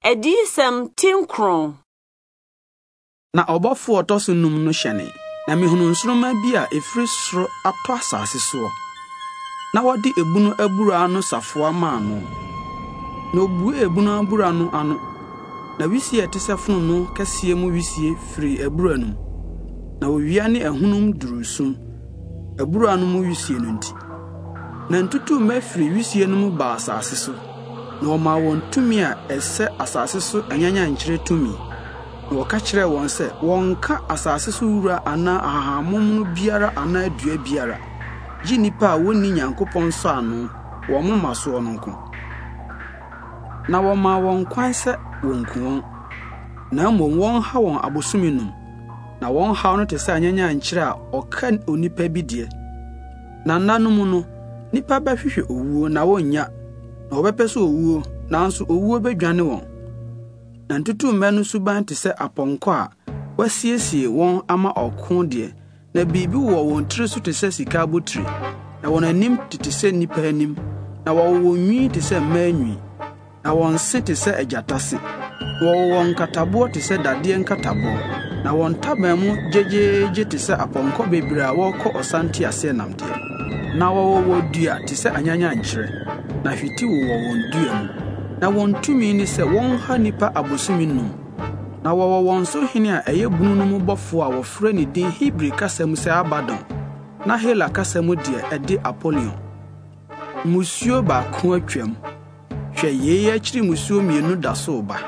Adisem tinkron. Na ọbọfo ọtọso num no hyene, na mehunu nsoroma bi a efiri soro atọ asase so. Na wode ebunu abura no safoa ma no. Na obu ebunu abura no ano. Na wisie te se funu no kese mu wisie firi abura no. Na owia ne ahunum durusum. Abura no mu wisie no nti. Na ntutu mafiri wisie no mu ba asase so. Na ọma won tumi a ese asase so anyanya nkyere tumi. Na waka kyerɛ wɔn sɛ wɔnka asase so wura ana ahahamom no biara ana adua biara. Gye nipa a wonni Nyankopɔn so ano wɔn moma so no nko. Na wɔma wɔn kwan sɛ wɔnku wɔn. Na mmom wɔn ha wɔn abosome num. Na wɔn ha no te sɛ anyanya nkyere a ɔka onipa bi de. Na nanom no nipa bɛhwehwɛ owuo na wɔnya. Na wɔbɛpɛ so owuo nanso owuo bedwane wɔn. Na ntutu mmenu suban te sɛ apɔnkɔ a wasiesie wɔn ama ɔko de. Na bibi wɔ wɔn tiri so te sɛ sika abotire. Na wɔn anim te sɛ nipa anim. Na wɔwɔ nwi te sɛ mmaa nwi. Na wɔn se te sɛ agyatase. Na wɔwɔ nkataboɔ te sɛ dadeɛ nkataboɔ. Na wɔn taban mu gyegyeegye te sɛ apɔnkɔ bebree a wɔkɔ ɔsante ase namdeɛ. Na wɔwɔ dua te sɛ anyanya nkyerɛ. Na hwiti wɔ wɔn dua mu. Na wɔn tumi ni sɛ wɔn ha nipa abosumi num. Na wɔwɔ wɔn so hene a ɛyɛ bunu no mu bɔfo a wɔfrɛ ne din Hebrew kasa mu sɛ Abaddon. Na Hela kasa mu deɛ ɛde Apollyon. Musuo baako atwam. Hwɛ yeye akyiri musuo mienu da so ba.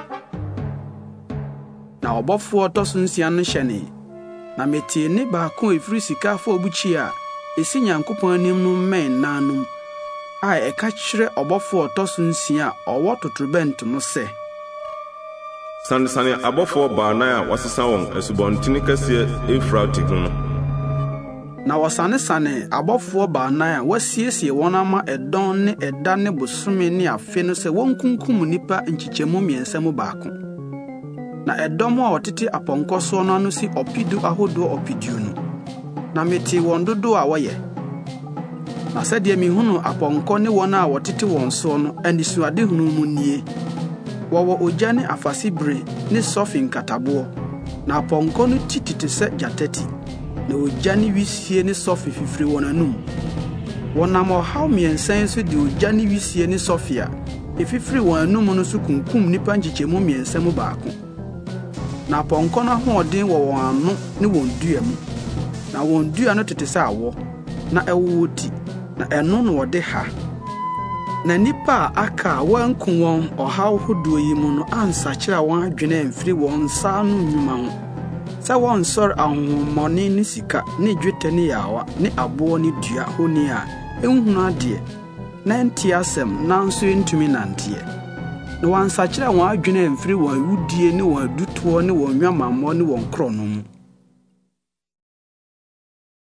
Na ɔbɔfo ɔtɔso nsia no hyɛne. Na metie ne baako efiri sika afɔ obuchi a esi Nyankopɔn anim no mɛn nanum. A ɛka kyerɛ ɔbɔfo ɔtɔso nsia a ɔwɔ totorobɛnto no sɛ Sanesane abɔfo baanan a wasesa wɔn asubɔntene kɛseɛ Efrate ho. Na wɔsane abɔfo baanan a wasiesie wɔn ama ɛdɔn ne ɛda ne bosome ne afe no sɛ wɔnkunkum nipa nkyikyɛmu mmiɛnsa mu baako. Na ɛdɔm a ɔtete apɔnkɔ so no ano si ɔpidu ahodoɔ ɔpidu no. Na mete wɔn dodo a wɔyɛ. Na sɛdeɛ mihunu apɔnkɔ ne wɔn a wɔtete wɔn so no anisuade hunu mu nie. Wɔwɔ ogya ne afasibere ne sɔfi nkataboɔ. Na apɔnkɔ no tititi sɛ gyatati. Na ogya ne wisie ne sɔfi fifiri wɔn anum. Wɔnam ɔhaw mmiɛnsa so de ogya ne wisie ne sɔfi a efifiri wɔn anum no so kunkum nipa nkyikyɛmu mmiɛnsa mu baako. Na apɔnkɔ no ahoɔden wɔ wɔn ano ne wɔn dua mu. Na wɔn dua no tete sɛ awɔ. Na ɛwɔ ti. Na ɛno no wɔde ha. Na nipa a aka wanku wɔn ɔhaw hodoɔ yi mu no ansakyerɛ wɔn adwene mfiri wɔn nsa no nnwuma ho. Sɛ wɔn nsɔre ahonhommɔne ne sika ne dwetɛ ne yawa ne aboɔ ne dua honi a enhunu adeɛ. Na nti asɛm nanso ntumi nanteɛ. Na wɔn ansakyerɛ wɔn adwene mfiri wɔn awudie ne wɔn adutoɔ ne wɔn nwamammɔ ne wɔn korɔno mu.